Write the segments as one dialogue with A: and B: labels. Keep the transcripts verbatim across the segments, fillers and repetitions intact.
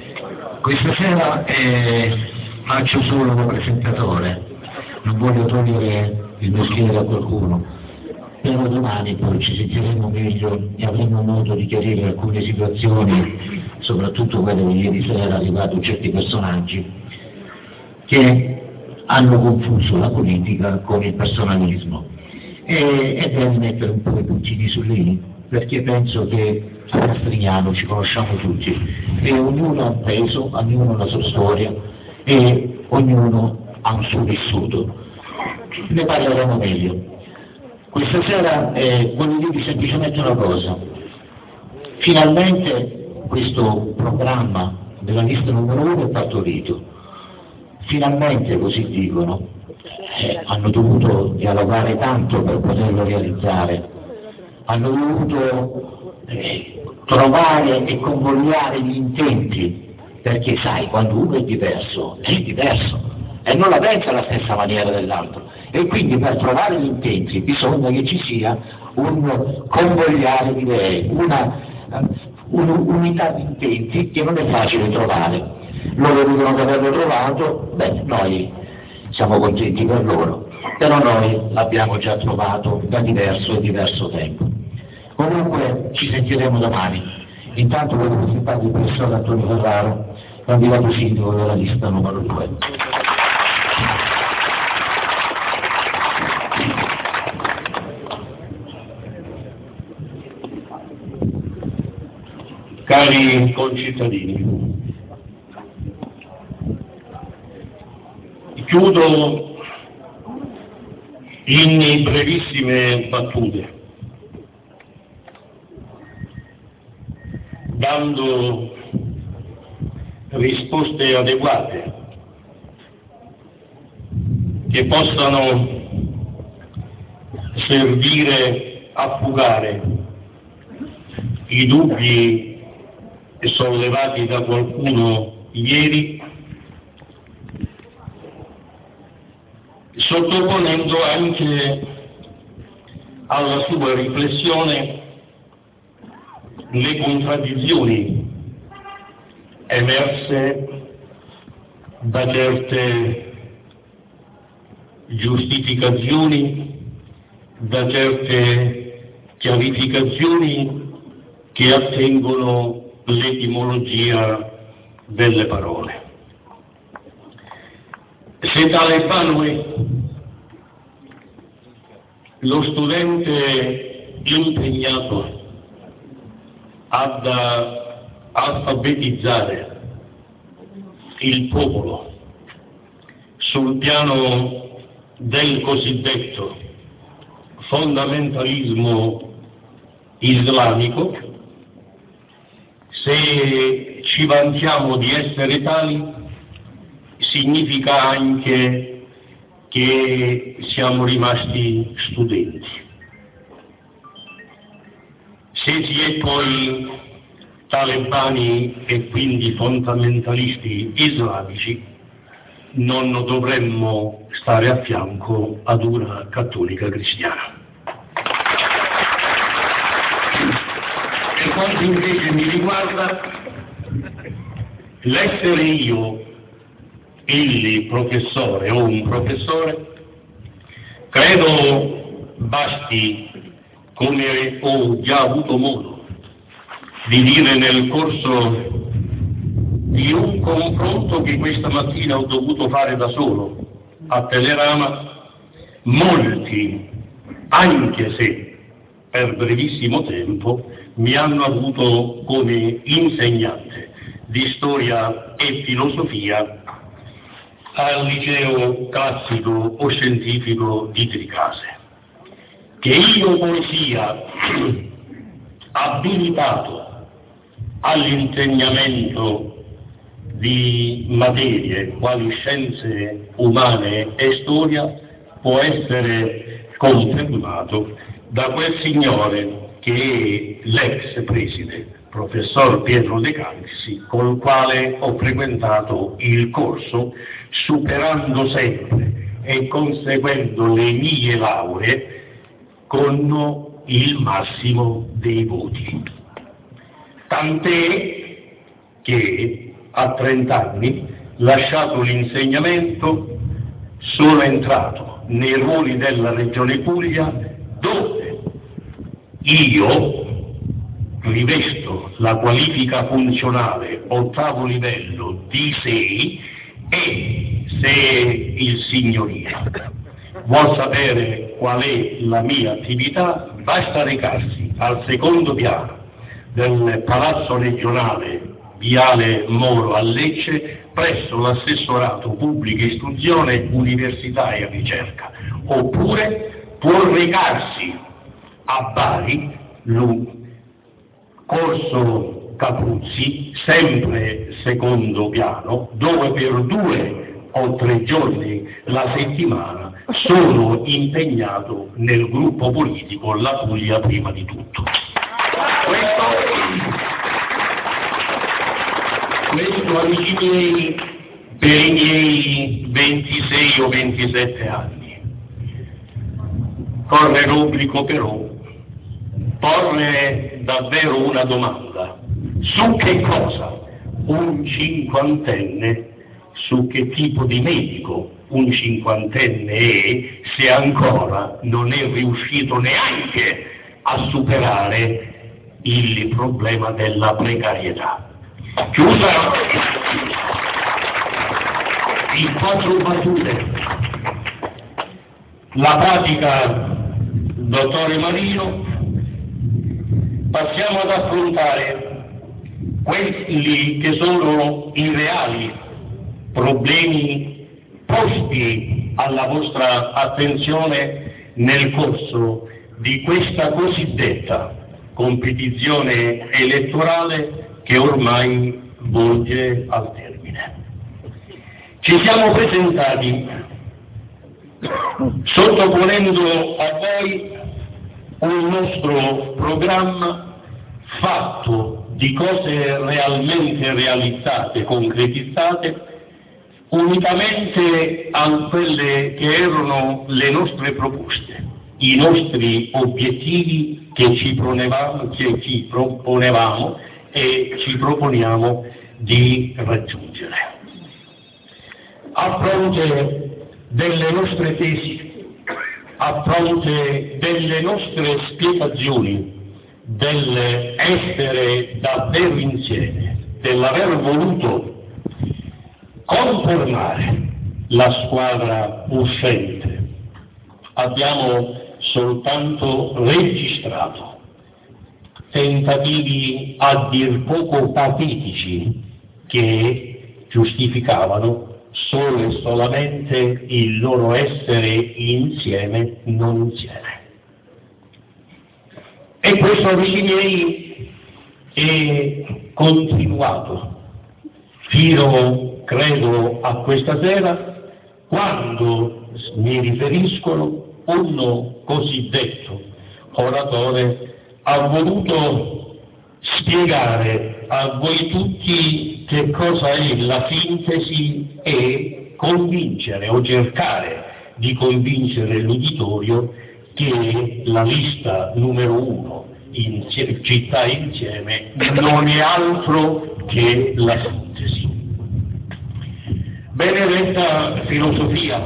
A: Questa sera eh, faccio solo un presentatore, non voglio togliere il mestiere a qualcuno, però domani poi ci sentiremo meglio e avremo modo di chiarire alcune situazioni, soprattutto quelle di ieri sera è arrivato certi personaggi che hanno confuso la politica con il personalismo. E è bene mettere un po' i puntini su lì, perché penso che a Castrignano ci conosciamo tutti e ognuno ha un peso, ognuno ha la sua storia e ognuno ha un suo vissuto. Ne parleremo meglio. Questa sera eh, voglio dirvi semplicemente una cosa: finalmente questo programma della lista numero uno è partorito, finalmente, così dicono, eh, hanno dovuto dialogare tanto per poterlo realizzare, hanno dovuto eh, trovare e convogliare gli intenti, perché sai, quando uno è diverso, è diverso e non la pensa alla stessa maniera dell'altro, e quindi per trovare gli intenti bisogna che ci sia un convogliare di idee, una un'unità di intenti che non è facile trovare. Loro dicono di averlo trovato, beh, noi siamo contenti per loro, però noi l'abbiamo già trovato da diverso e diverso tempo. Comunque ci sentiremo domani. Intanto voglio presentare il professor Antonio Ferraro, candidato sindaco della lista numero due.
B: Cari concittadini, chiudo in brevissime battute, dando risposte adeguate che possano servire a fugare i dubbi sollevati da qualcuno ieri, sottoponendo anche alla sua riflessione le contraddizioni emerse da certe giustificazioni, da certe chiarificazioni che attengono l'etimologia delle parole. Se talebano è lo studente impegnato ad alfabetizzare il popolo sul piano del cosiddetto fondamentalismo islamico, se ci vantiamo di essere tali, significa anche che siamo rimasti studenti. Se si è poi talebani e quindi fondamentalisti islamici, non dovremmo stare a fianco ad una cattolica cristiana. Per quanto invece mi riguarda, l'essere io, egli professore o un professore, credo basti, come ho già avuto modo di dire nel corso di un confronto che questa mattina ho dovuto fare da solo a Telerama, molti, anche se per brevissimo tempo, mi hanno avuto come insegnante di storia e filosofia al liceo classico o scientifico di Tricase. Che io poi sia abilitato all'insegnamento di materie quali scienze umane e storia può essere confermato da quel signore che è l'ex preside, professor Pietro De Cancsi, col quale ho frequentato il corso, superando sempre e conseguendo le mie lauree con il massimo dei voti. Tant'è che a trenta anni, lasciato l'insegnamento, sono entrato nei ruoli della Regione Puglia, dove io rivesto la qualifica funzionale ottavo livello D sei, e se il signorile vuol sapere qual è la mia attività, basta recarsi al secondo piano del Palazzo Regionale Viale Moro a Lecce, presso l'assessorato pubblica istruzione, università e ricerca, oppure può recarsi a Bari, corso Capuzzi, sempre secondo piano, dove per due o tre giorni la settimana sono impegnato nel gruppo politico La Puglia prima di tutto. Questo, questo amici miei, per i miei ventisei o ventisette anni. Corre l'obbligo però porre davvero una domanda: su che cosa un cinquantenne, su che tipo di medico un cinquantenne è, se ancora non è riuscito neanche a superare il problema della precarietà. Chiusa in quattro battute la pratica, dottore Marino, passiamo ad affrontare quelli che sono i reali problemi posti alla vostra attenzione nel corso di questa cosiddetta competizione elettorale che ormai volge al termine. Ci siamo presentati sottoponendo a voi un nostro programma fatto di cose realmente realizzate, concretizzate, unitamente a quelle che erano le nostre proposte, i nostri obiettivi che ci proponevamo, che ci proponevamo e ci proponiamo di raggiungere. A fronte delle nostre tesi, a fronte delle nostre spiegazioni dell'essere davvero insieme, dell'aver voluto confermare la squadra uscente, abbiamo soltanto registrato tentativi a dir poco patetici che giustificavano solo e solamente il loro essere insieme, non insieme. E questo, amici miei, è continuato fino, credo, a questa sera, quando mi riferiscono un cosiddetto oratore ha voluto spiegare a voi tutti che cosa è la sintesi e convincere o cercare di convincere l'uditorio che la lista numero uno in Città Insieme non è altro che la sintesi. Benedetta filosofia,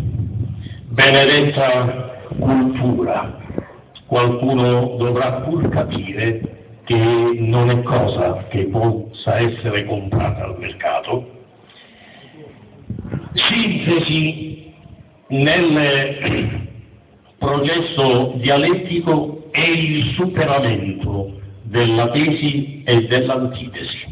B: benedetta cultura, qualcuno dovrà pur capire che non è cosa che possa essere comprata al mercato. Sintesi nel processo dialettico è il superamento della tesi e dell'antitesi.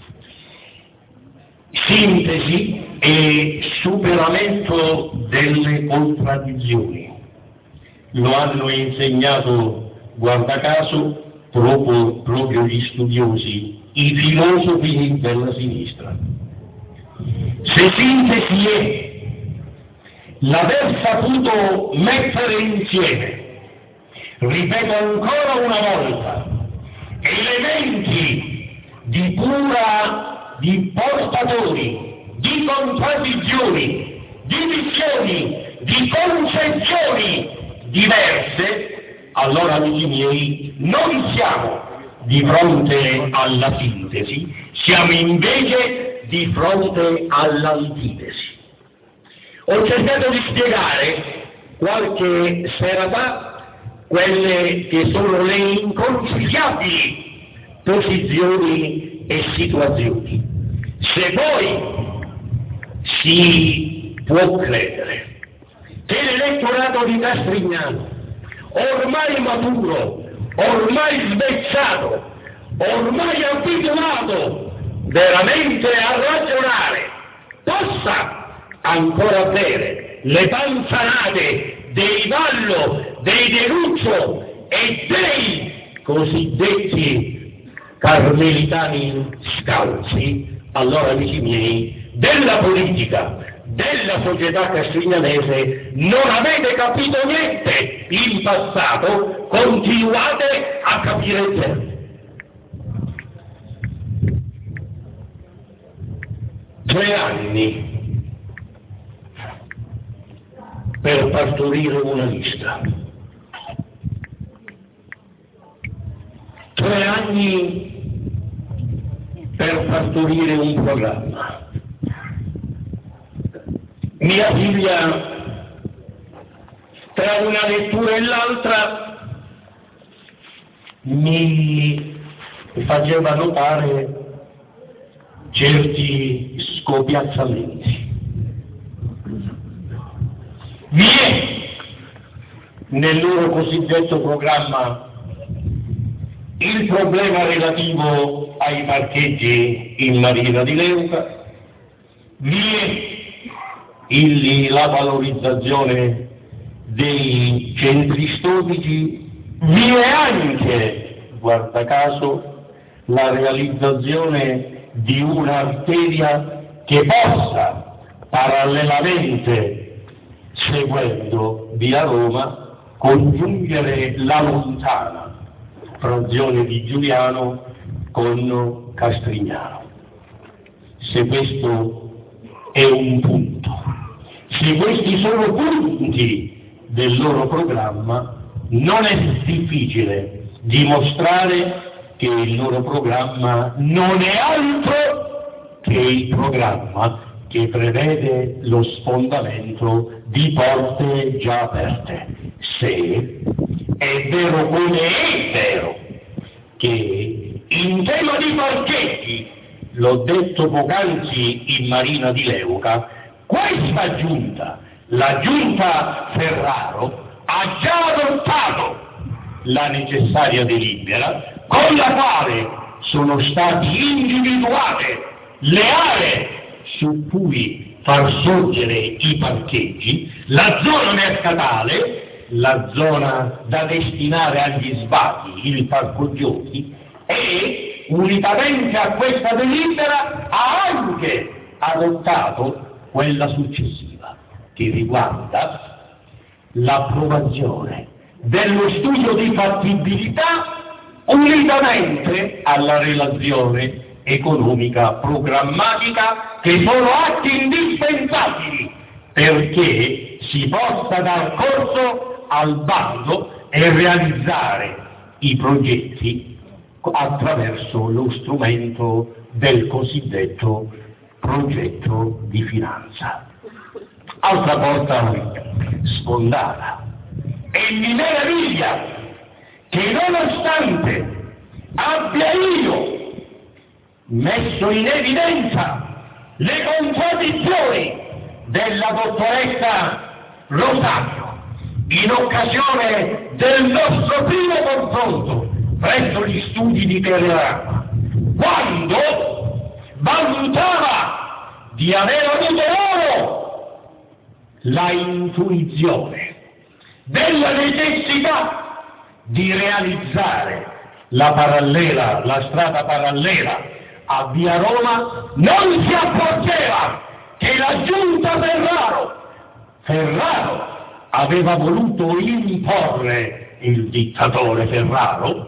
B: Sintesi e superamento delle contraddizioni. Lo hanno insegnato, guarda caso, proprio, proprio gli studiosi, i filosofi della sinistra. Se sintesi è l'aver saputo mettere insieme, ripeto ancora una volta, elementi di pura, di portatori, di contraddizioni, di visioni, di concezioni diverse, allora, amici miei, noi siamo di fronte alla sintesi, siamo invece di fronte all'antitesi. Ho cercato di spiegare qualche sera fa quelle che sono le inconciliabili posizioni e situazioni. Se poi si può credere che l'elettorato di Castrignano, ormai maturo, ormai svezzato, ormai abituato veramente a ragionare, possa ancora avere le panzanate dei Vallo, dei De Ruccio e dei cosiddetti carmelitani scalzi, allora amici miei, della politica, della società castiglianese non avete capito niente in passato, continuate a capire zero. Tre anni per partorire una lista, tre anni per partorire un programma. Mia figlia, tra una lettura e l'altra, mi faceva notare certi scopiazzamenti. Vi è nel loro cosiddetto programma il problema relativo ai parcheggi in Marina di Leuca, vi è il, la valorizzazione dei centri storici, vi è anche, guarda caso, la realizzazione di un'arteria che possa, parallelamente seguendo via Roma, congiungere la lontana frazione di Giuliano con Castrignano. Se questo è un punto, se questi sono punti del loro programma, non è difficile dimostrare che il loro programma non è altro che il programma che prevede lo sfondamento di porte già aperte. Se è vero come è vero che in tema di parcheggi, l'ho detto poc'anzi in Marina di Leuca, questa giunta, la giunta Ferraro, ha già adottato la necessaria delibera con la quale sono stati individuate le aree su cui far sorgere i parcheggi, la zona mercatale, la zona da destinare agli sbagli, il parco giochi, e unitamente a questa delibera ha anche adottato quella successiva, che riguarda l'approvazione dello studio di fattibilità unitamente alla relazione economica programmatica, che sono atti indispensabili perché si possa dar corso al bando e realizzare i progetti attraverso lo strumento del cosiddetto progetto di finanza. Altra porta sfondata. E mi meraviglia che nonostante abbia io messo in evidenza le contraddizioni della dottoressa Rosario in occasione del nostro primo confronto presso gli studi di Telerama, quando valutava di aver avuto loro la intuizione della necessità di realizzare la parallela, la strada parallela a via Roma, non si accorgeva che la giunta Ferraro, Ferraro aveva voluto imporre il dittatore Ferraro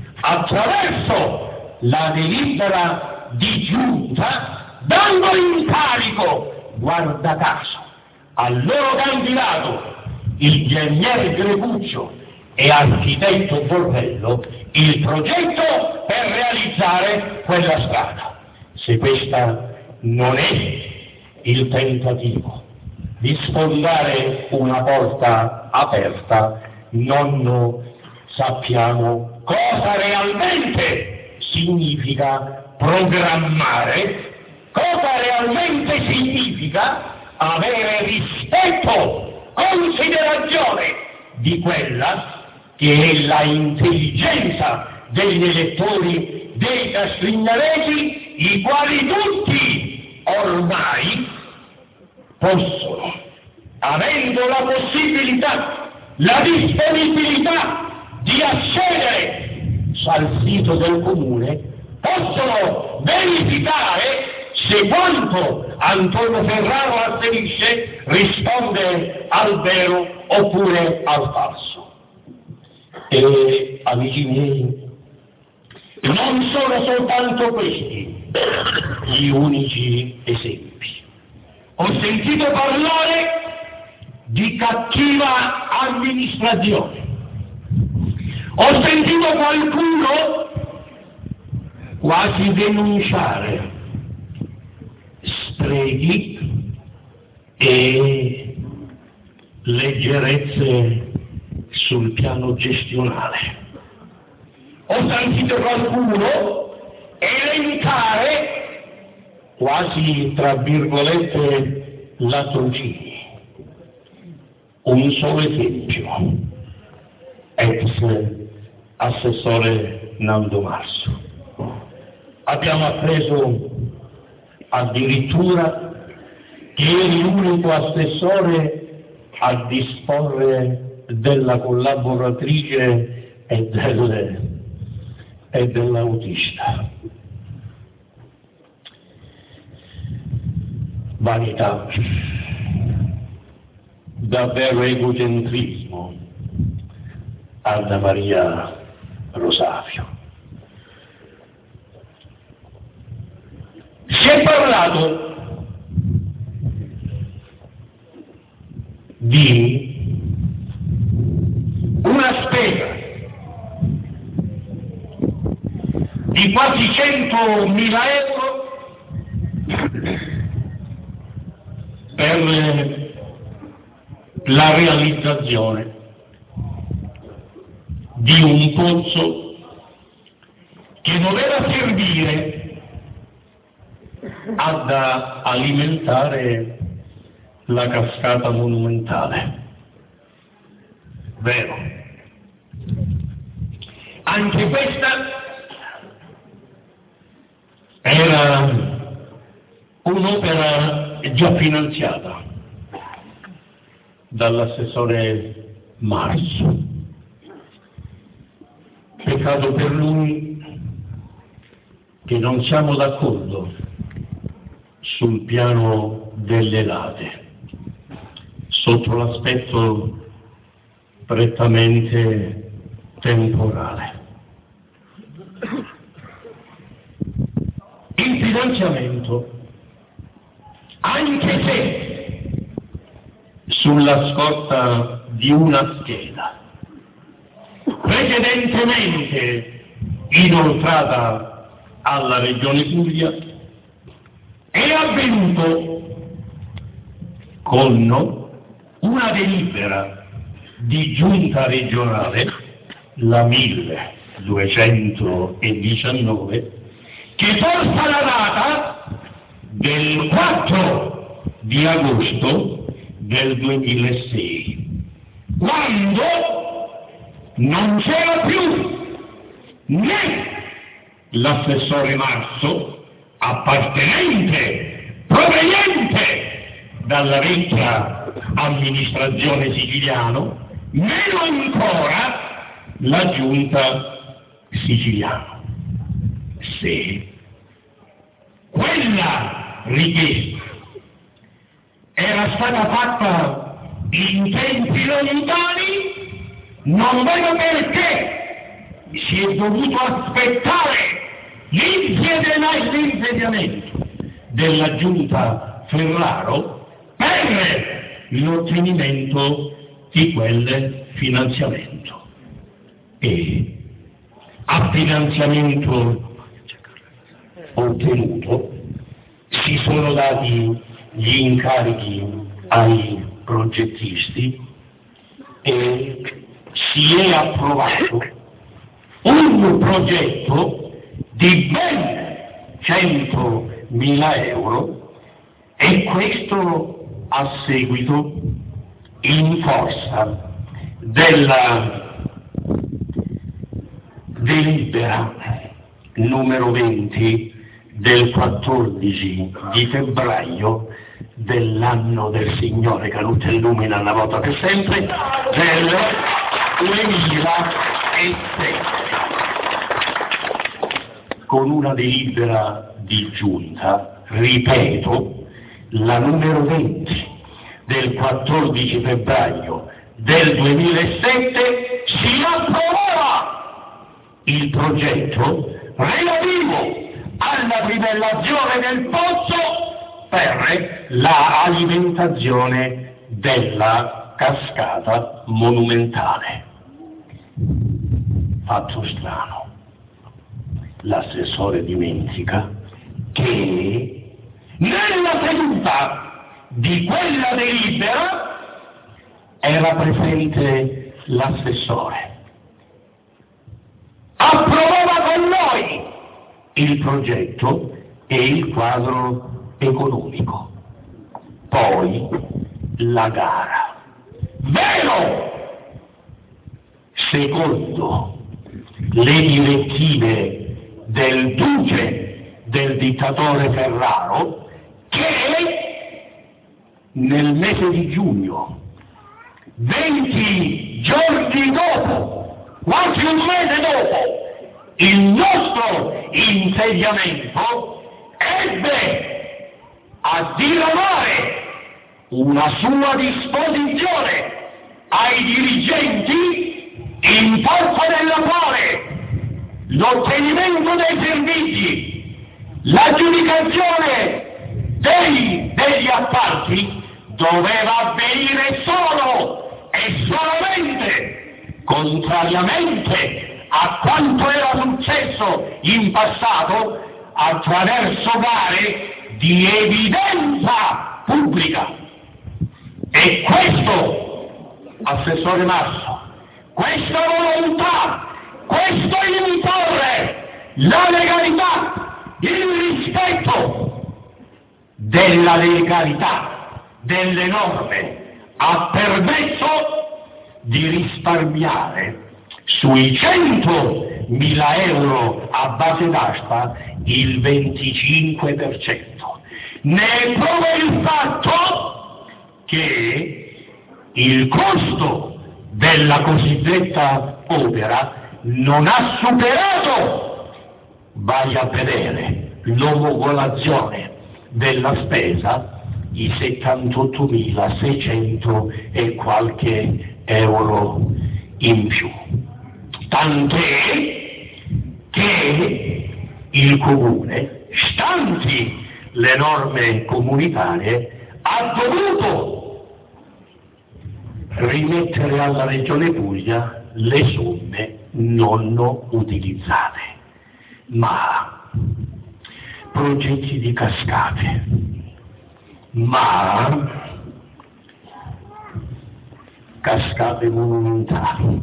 B: attraverso la delibera di giunta, dando incarico, guarda caso, al loro candidato, il ingegnere Greguccio e architetto Borrello, il progetto per realizzare quella strada. Se questa non è il tentativo di sfondare una porta aperta, non sappiamo cosa realmente significa programmare, cosa realmente significa avere rispetto, considerazione di quella che è la intelligenza degli elettori dei castigliaresi, i quali tutti ormai possono, avendo la possibilità, la disponibilità di accedere al sito del comune, possono verificare se quanto Antonio Ferraro asserisce risponde al vero oppure al falso. E amici miei, non sono soltanto questi gli unici esempi. Ho sentito parlare di cattiva amministrazione. Ho sentito qualcuno quasi denunciare sprechi e leggerezze sul piano gestionale. Ho sentito qualcuno elencare quasi, tra virgolette, ladroni. Un solo esempio, ex assessore Nando Marso. Abbiamo appreso addirittura che è l'unico assessore a disporre della collaboratrice e, del, e dell'autista. Vanità, davvero egocentrismo, Anna Maria Rosavio. Si è parlato di una spesa di quasi centomila euro per la realizzazione di un pozzo che doveva servire ad alimentare la cascata monumentale. Vero. Anche questa era un'opera già finanziata dall'assessore Marso. Peccato per lui che non siamo d'accordo sul piano delle date, sotto l'aspetto prettamente temporale. Il finanziamento, anche se sulla scorta di una scheda precedentemente inoltrata alla Regione Puglia, è avvenuto con una delibera di giunta regionale, la milleduecentodiciannove, che porta la data del quattro di agosto del duemilasei, quando non c'era più né l'assessore Marso, appartenente, proveniente dalla vecchia amministrazione siciliana, meno ancora la giunta siciliana. Se quella richiesta era stata fatta in tempi lontani, non vedo perché si è dovuto aspettare l'insediamento della giunta Ferraro per l'ottenimento di quel finanziamento. E a finanziamento ottenuto si sono vengono dati gli incarichi ai progettisti e si è approvato un progetto di ben centomila euro, e questo a seguito, in forza della delibera numero venti del quattordici di febbraio dell'anno del Signore, che non illumina una volta per sempre, del duemilasette. Con una delibera di giunta, ripeto, la numero venti del quattordici febbraio del duemilasette, si approvava il progetto relativo alla trivellazione del pozzo per la alimentazione della cascata monumentale. Fatto strano, l'assessore dimentica che nella seduta di quella delibera era presente l'assessore. Approvava con noi il progetto e il quadro economico. Poi la gara. Vero! Secondo le direttive del duce, del dittatore Ferraro, che nel mese di giugno, venti giorni dopo, quasi un mese dopo il nostro insediamento, ebbe a diramare una sua disposizione ai dirigenti, in forza della quale l'ottenimento dei servizi, l'aggiudicazione dei, degli appalti doveva avvenire solo e solamente, contrariamente a quanto era successo in passato, attraverso gare di evidenza pubblica. E questo, assessore Masso, questa volontà, questo imporre la legalità, il rispetto della legalità, delle norme, ha permesso di risparmiare sui centomila euro a base d'asta il venticinque per cento. Ne è prova il fatto che il costo della cosiddetta opera non ha superato, vai a vedere, l'omologazione della spesa, i settantottomilaseicento e qualche euro in più. Tant'è che il Comune, stanti le norme comunitarie, ha dovuto rimettere alla Regione Puglia le somme non utilizzate. Ma progetti di cascate, ma cascate monumentali.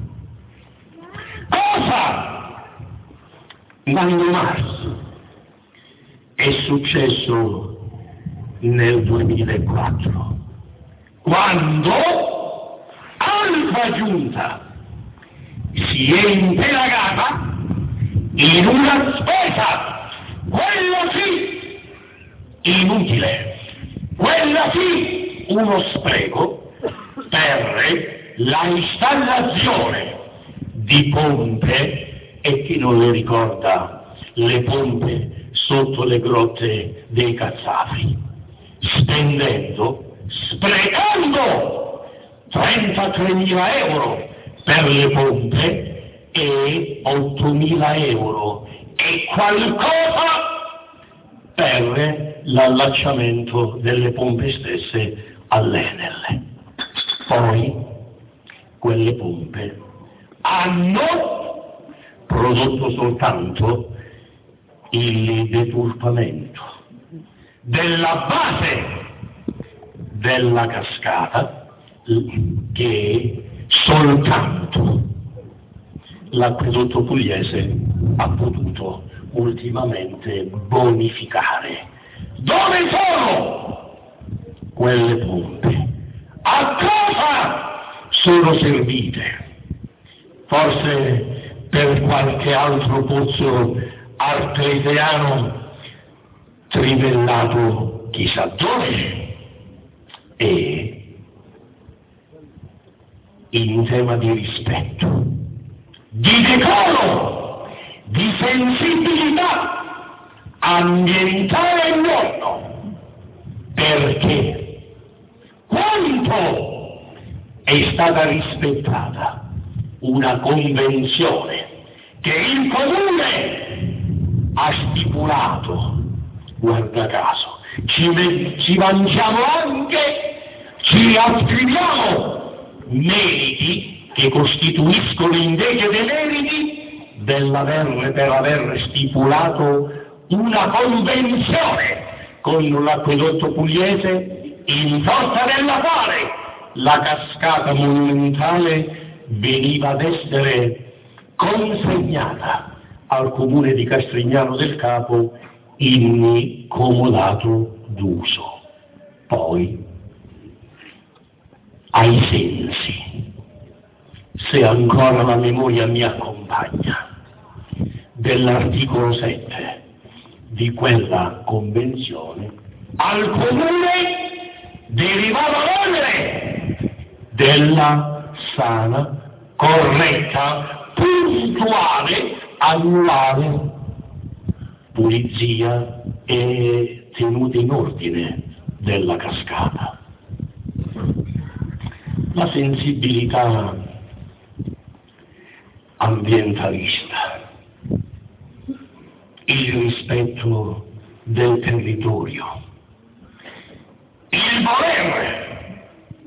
B: Cosa? L'anno marzo è successo nel duemilaquattro, quando altra giunta si è impelagata in una spesa, quella sì, inutile, quella sì, uno spreco per la installazione di pompe, e chi non le ricorda le pompe sotto le grotte dei Cazzafi, spendendo, sprecando trentatremila euro per le pompe e ottomila euro e qualcosa per l'allacciamento delle pompe stesse all'Enel. Poi quelle pompe hanno prodotto soltanto il deturpamento, della base della cascata che soltanto l'acquedotto pugliese ha potuto ultimamente bonificare. Dove sono quelle pompe? A cosa sono servite? Forse per qualche altro pozzo artesiano trivellato chissà dove. E in tema di rispetto, di decoro, di sensibilità ambientale e non, perché quanto è stata rispettata una convenzione che il Comune ha stipulato, guarda caso, ci, ci mangiamo anche, ci attribuiamo meriti che costituiscono invece dei meriti dell'aver, per aver stipulato una convenzione con l'acquedotto pugliese in forza della quale la cascata monumentale veniva ad essere consegnata al comune di Castrignano del Capo in comodato d'uso. Poi, ai sensi, se ancora la memoria mi accompagna, dell'articolo sette di quella convenzione, al comune derivava l'onere della sana, corretta, puntuale, annuale pulizia e tenuta in ordine della cascata. La sensibilità ambientalista, il rispetto del territorio, il voler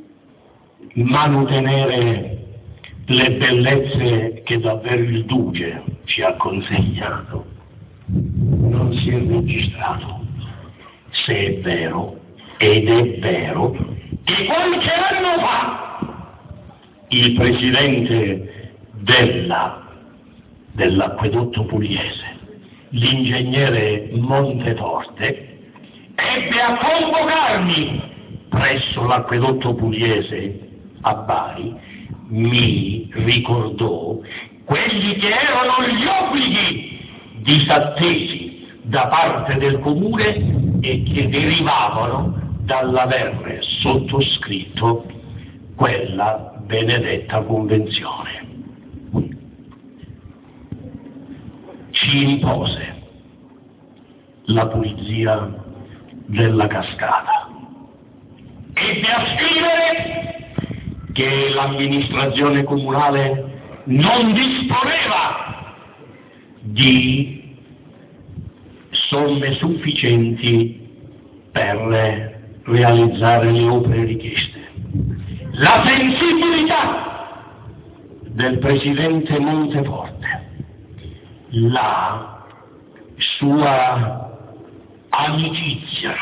B: mantenere le bellezze che davvero il Duce ci ha consegnato, non si è registrato, se è vero, ed è vero, che qualche anno fa il presidente della, dell'acquedotto pugliese, l'ingegnere Monteforte, ebbe a convocarmi presso l'acquedotto pugliese a Bari, mi ricordò quelli che erano gli obblighi disattesi da parte del comune e che derivavano dall'aver sottoscritto quella benedetta convenzione. Ci impose la pulizia della cascata. Ebbe a scrivere che l'amministrazione comunale non disponeva di somme sufficienti per realizzare le opere richieste. La sensibilità del presidente Monteforte, la sua amicizia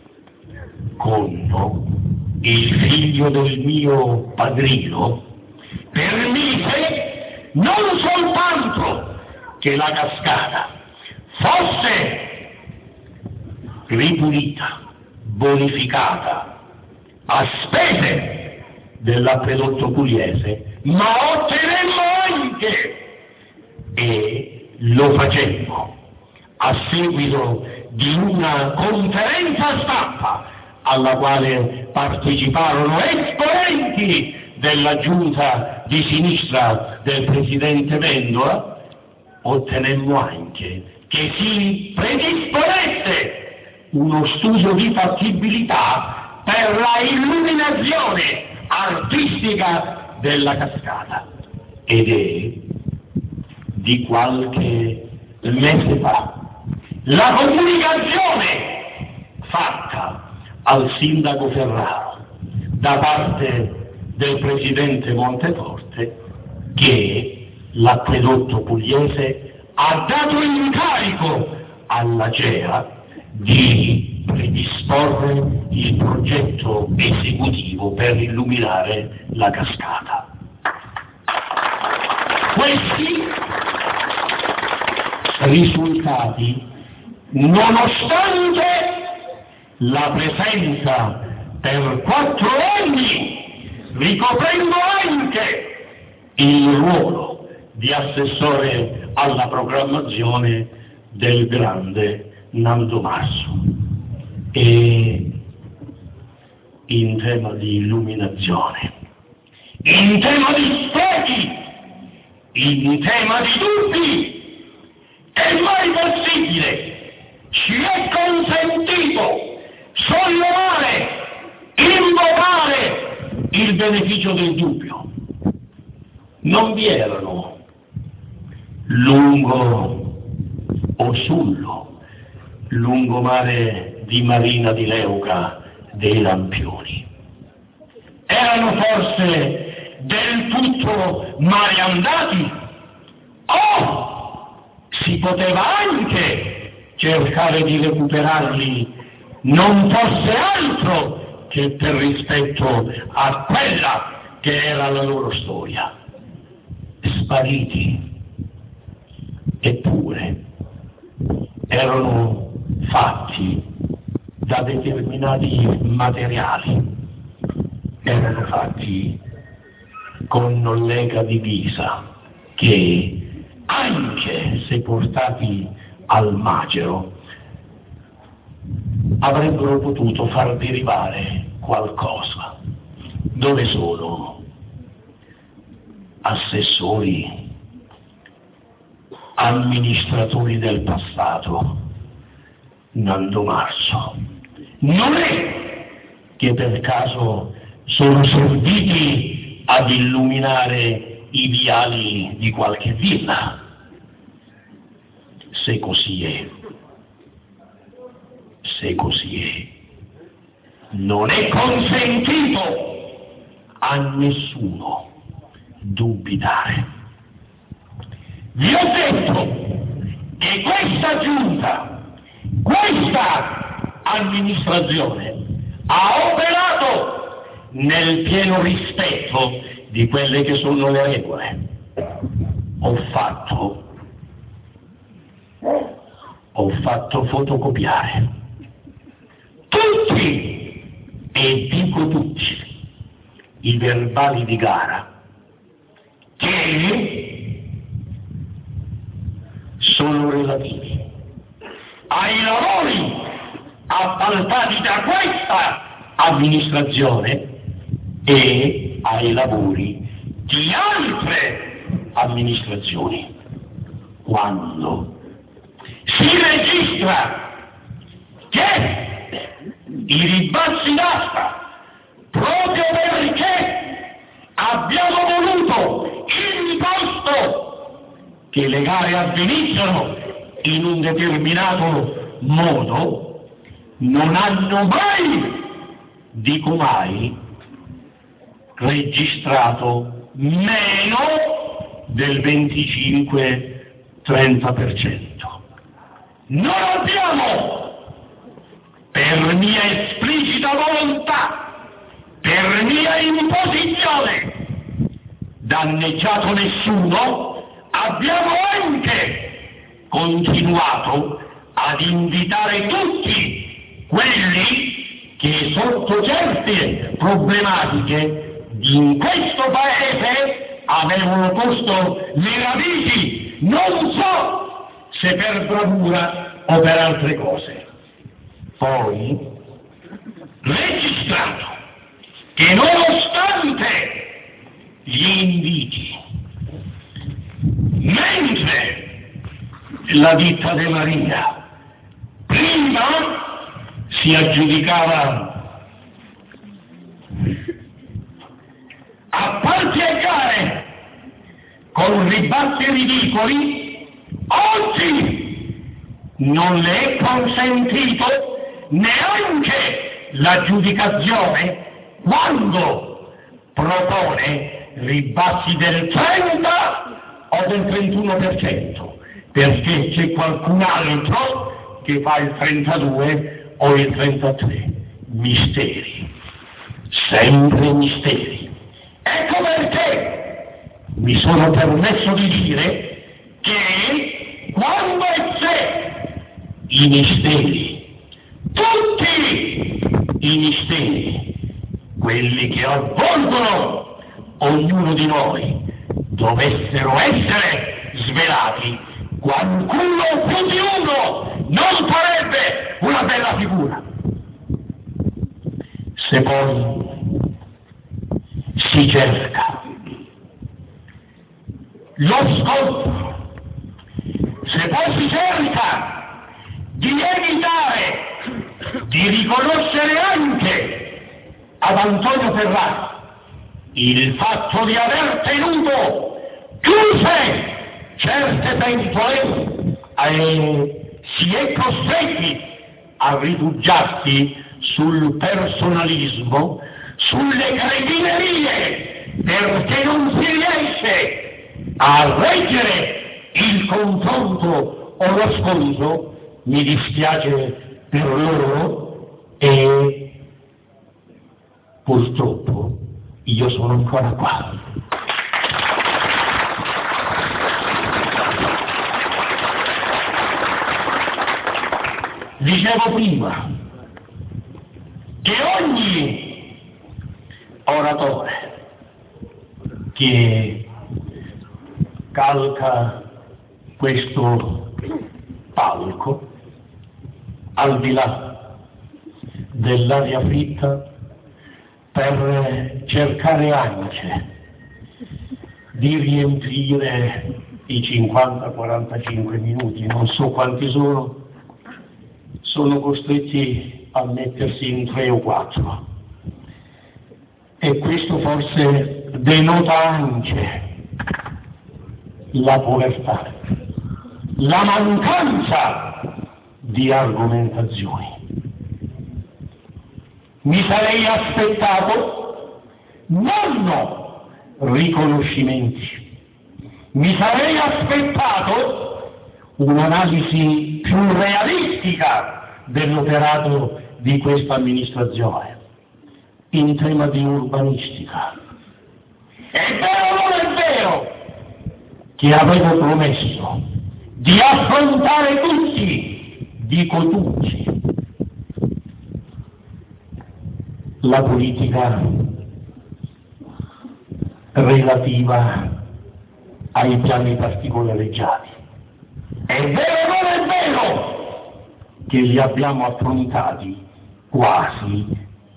B: con il figlio del mio padrino permise non soltanto che la cascata fosse ripulita, bonificata a spese dell'acquedotto pugliese, ma ottenemmo anche, e lo facemmo a seguito di una conferenza stampa alla quale parteciparono esponenti della giunta di sinistra del presidente Vendola, ottenemmo anche che si predisponesse uno studio di fattibilità per la illuminazione artistica della cascata, ed è di qualche mese fa la comunicazione fatta al sindaco Ferraro da parte del presidente Monteforte che l'acquedotto pugliese ha dato incarico alla G E A di predisporre disporre il progetto esecutivo per illuminare la cascata. Questi risultati, nonostante la presenza per quattro anni, ricoprendo anche il ruolo di assessore alla programmazione del grande Nando Marso, e in tema di illuminazione, in tema di sprechi, in tema di dubbi, è mai possibile, ci è consentito sollevare, invocare il beneficio del dubbio. Non vi erano lungo o sullo lungomare di Marina di Leuca dei lampioni. Erano forse del tutto male andati? O si poteva anche cercare di recuperarli, non fosse altro che per rispetto a quella che era la loro storia. Spariti, eppure erano fatti da determinati materiali, erano fatti con lega divisa che, anche se portati al macero, avrebbero potuto far derivare qualcosa. Dove sono assessori, amministratori del passato, Nando Marso? Non è che per caso sono serviti ad illuminare i viali di qualche villa? Se così è, se così è, non è consentito a nessuno dubitare. Vi ho detto che questa giunta, questa amministrazione ha operato nel pieno rispetto di quelle che sono le regole. Ho fatto, ho fatto fotocopiare tutti, e dico tutti, i verbali di gara che sono relativi ai lavori appaltati da questa amministrazione e ai lavori di altre amministrazioni. Quando si registra che i ribassi d'asta, proprio perché abbiamo voluto imposto che le gare avvenissero in un determinato modo, non hanno mai, dico mai, registrato meno del venticinque trenta per cento. Non abbiamo, per mia esplicita volontà, per mia imposizione, danneggiato nessuno. Abbiamo anche continuato ad invitare tutti quelli che sotto certe problematiche in questo paese avevano posto le radici, non so se per bravura o per altre cose. Poi, registrato che nonostante gli inviti, mentre la ditta De Maria prima si aggiudicava appalti e gare con ribassi ridicoli, oggi non le è consentito neanche l'aggiudicazione quando propone ribassi del trenta o del trentuno per cento, perché c'è qualcun altro che fa il trentadue o il trentatré, misteri, sempre misteri. Ecco perché mi sono permesso di dire che quando e se i misteri, tutti i misteri, quelli che avvolgono ognuno di noi, dovessero essere svelati, qualcuno più di uno non farebbe una bella figura. Se poi si cerca lo scontro, se poi si cerca di evitare, di riconoscere anche ad Antonio Ferrara il fatto di aver tenuto chiuse certe pentole, e si è costretti a rifugiarsi sul personalismo, sulle cretinerie, perché non si riesce a reggere il confronto o lo scontro. Mi dispiace per loro e purtroppo io sono ancora qua. Dicevo prima che ogni oratore che calca questo palco, al di là dell'aria fritta, per cercare anche di riempire i cinquanta quarantacinque minuti, non so quanti sono, sono costretti a mettersi in tre o quattro. E questo forse denota anche la povertà, la mancanza di argomentazioni. Mi sarei aspettato non riconoscimenti, mi sarei aspettato un'analisi più realistica dell'operato di questa amministrazione in tema di urbanistica. È vero o non è vero che avevo promesso di affrontare tutti, dico tutti, la politica relativa ai piani particolareggiati. È vero o non è vero che li abbiamo affrontati quasi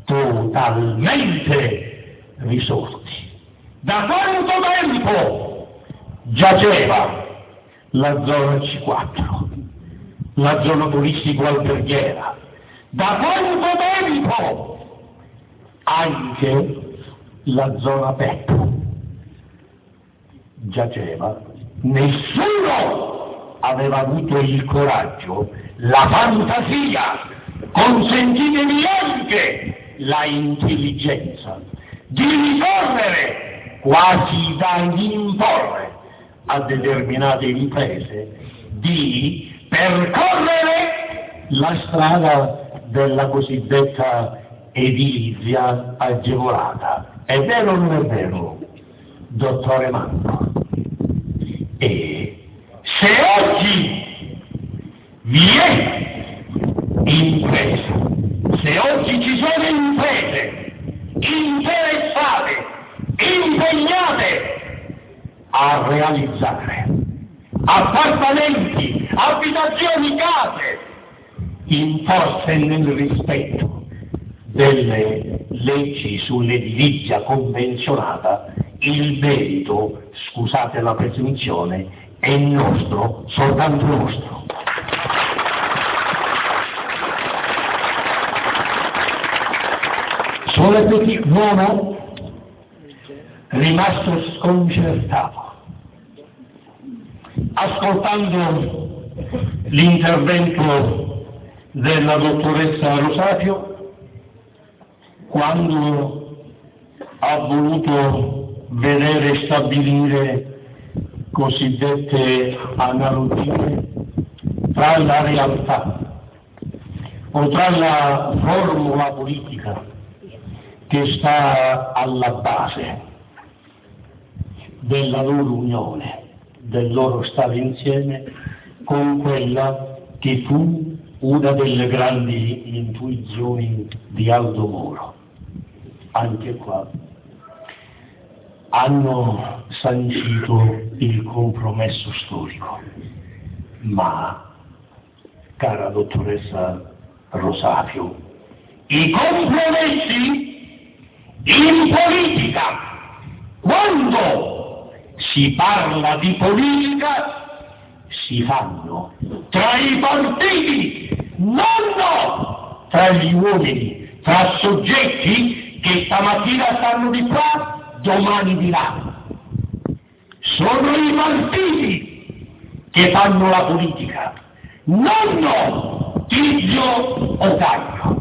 B: totalmente risolti? Da quanto tempo giaceva la zona C quattro, la zona turistico-alberghiera? Da quanto tempo anche la zona P E P giaceva? Nessuno aveva avuto il coraggio, la fantasia, consentitemi anche la intelligenza di ricorrere, quasi da imporre a determinate imprese di percorrere la strada della cosiddetta edilizia agevolata. È vero o non è vero, dottore Manco? E se oggi vi è impresa, se oggi ci sono imprese interessate, impegnate a realizzare appartamenti, abitazioni, case, in forza e nel rispetto delle leggi sull'edilizia convenzionata, il merito, scusate la presunzione, è nostro, soltanto nostro. Sole Petit Nono, rimasto sconcertato ascoltando l'intervento della dottoressa Rosario, quando ha voluto vedere e stabilire cosiddette analogie tra la realtà
C: o tra la formula politica che sta alla base della loro unione, del loro stare insieme, con quella che fu una delle grandi intuizioni di Aldo Moro. Anche qua hanno sancito il compromesso storico, ma, cara dottoressa Rosafio, i compromessi in politica, quando si parla di politica, si fanno tra i partiti, non tra gli uomini, tra soggetti che stamattina stanno di qua, domani di là. Sono i partiti che fanno la politica, non Tizio o Caio.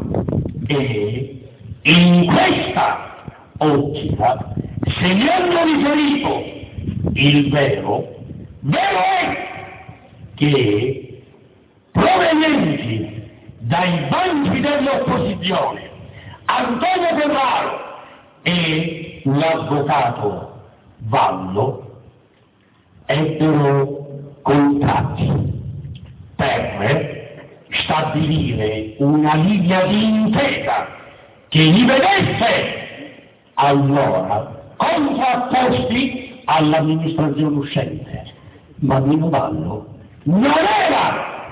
C: E in questa ottica, se ne hanno riferito il vero, vero è che provenienti dai banchi dell'opposizione, Antonio Ferraro e l'avvocato Vallo ebbero contatti per stabilire una linea di intesa che li vedesse allora contrapposti all'amministrazione uscente. Ma Nino Vallo non era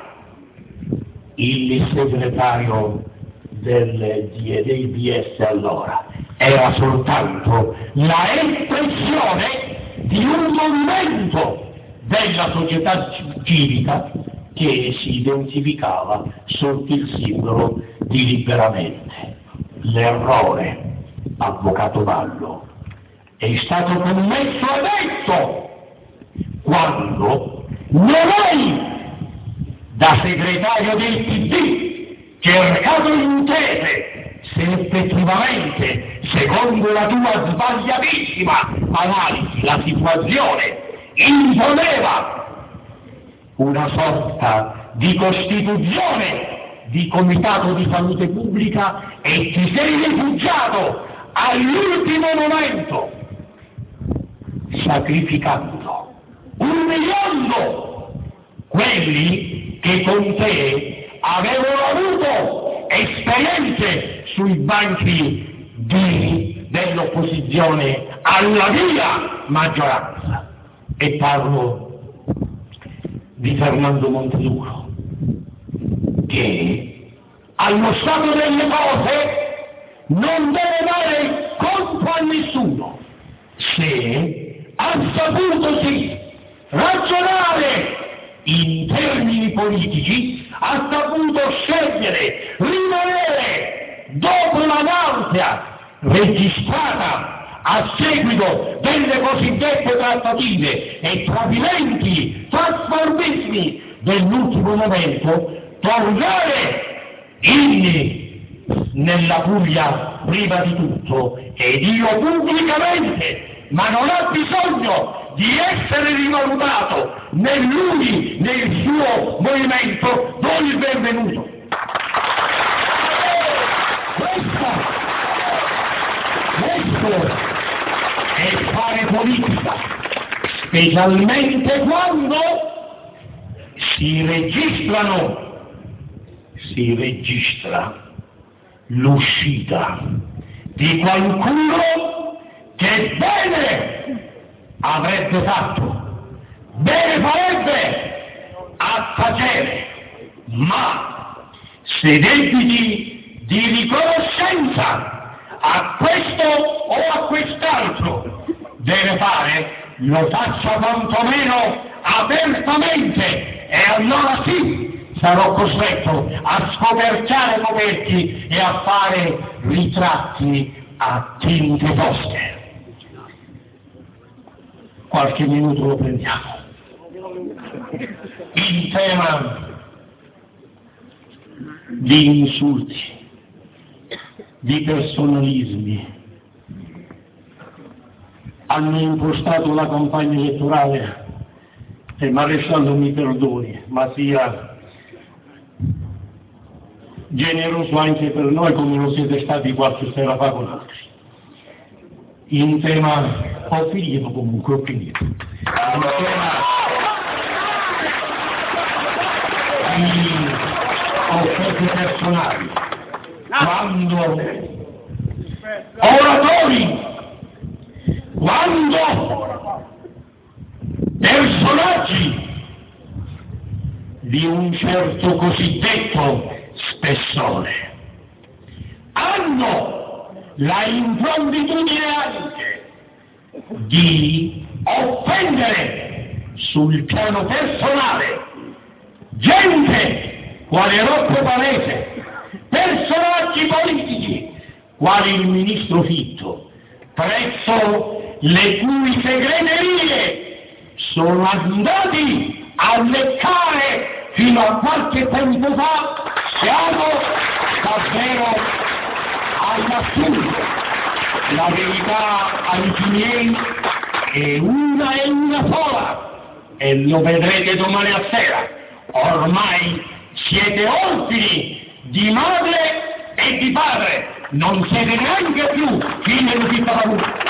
C: il segretario del D B S allora, era soltanto la espressione di un movimento della società civica che si identificava sotto il simbolo di Liberamente. L'errore, avvocato Vallo, è stato commesso adesso, quando non hai, da segretario del P D, cercato intese se effettivamente, secondo la tua sbagliatissima analisi, la situazione imponeva una sorta di costituzione di comitato di salute pubblica e ti sei rifugiato all'ultimo momento, sacrificando, umiliando quelli che con te avevano avuto esperienze sui banchi di, dell'opposizione alla mia maggioranza. E parlo di Fernando Monteduro, che allo stato delle cose non deve dare conto a nessuno, se ha saputo sì ragionare in termini politici, ha saputo scegliere, rimanere dopo la nausea registrata a seguito delle cosiddette trattative e tradimenti, trasformismi dell'ultimo momento, tornare in, nella Puglia prima di tutto, ed io pubblicamente, ma non ha bisogno di essere rivalutato né lui né il suo movimento, do il benvenuto. Questo, questo è fare politica, specialmente quando si registrano, si registra l'uscita di qualcuno che bene avrebbe fatto, bene farebbe a tacere, ma se debiti di riconoscenza a questo o a quest'altro deve fare, lo faccia quantomeno apertamente, e allora sì sarò costretto a scoperchiare coperchi e a fare ritratti a tinte toste. Qualche minuto lo prendiamo. Il tema di insulti, di personalismi, hanno impostato la campagna elettorale, e maresciallo mi perdoni, ma sia generoso anche per noi come lo siete stati qualche sera fa con altri. In tema, ho finito comunque, ho finito. In tema di offerte personali, quando oratori, quando personaggi di un certo cosiddetto spessore hanno la improvviditudine anche di offendere sul piano personale gente quale Rocco Palese, personaggi politici quali il ministro Fitto, presso le cui segreterie sono andati a leccare fino a qualche tempo fa. Siamo davvero all'assurdo. La verità, amici miei, è una e una sola, e lo vedrete domani a sera. Ormai siete orfani di madre e di padre, non siete neanche più figli di Paolo.